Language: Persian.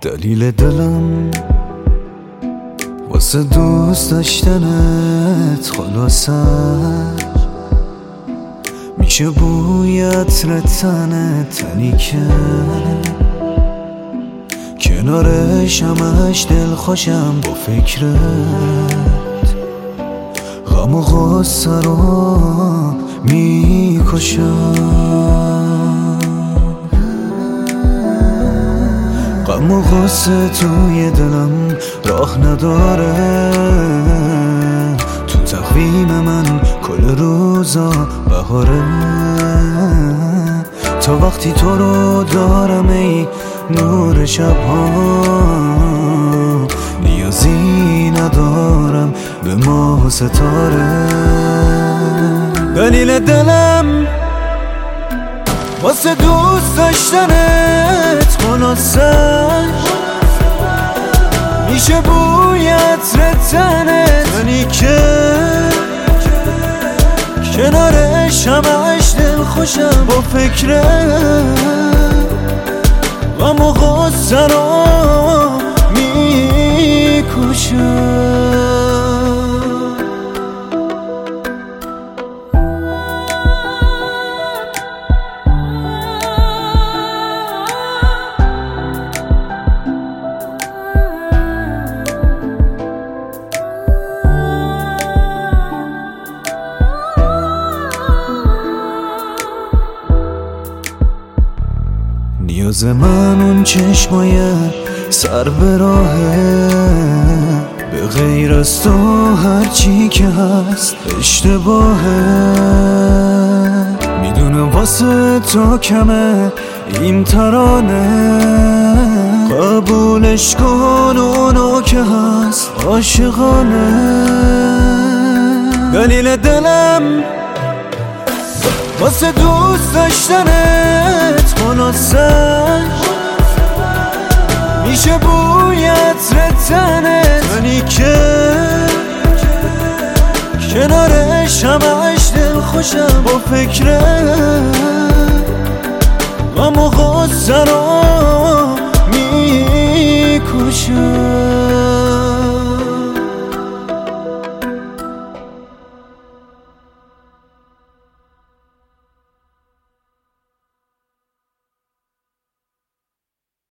دلیل دلم واسه دوست داشتنت خلاصه میشه بوی عطر تنی که کنارش همش دل خوشم با فکرت غم و غصه رو میکشم غم و غصه توی دلم راه نداره تو تقویم من کل روزا بهاره تا وقتی تو رو دارم ای نور شبها نیازی ندارم به ماه و ستاره دلیل دلم واسه دوست داشتنت خلاصه میشه بوی عطر تنی که کنارش همش دل خوشم با فکرت غم و غصه رو میکشم نیاز من اون چشمای سر به راهه به غیر از تو هرچی که هست اشتباهه میدونم واسه تو کمه این ترانه قبولش کن اونو که هست عاشقانه دلیل دلم واسه دوست داشتنت خلاصه میشه بوی عطر تنی که کنارش همش دل خوشم با فکرت غم و غصه رو میکشم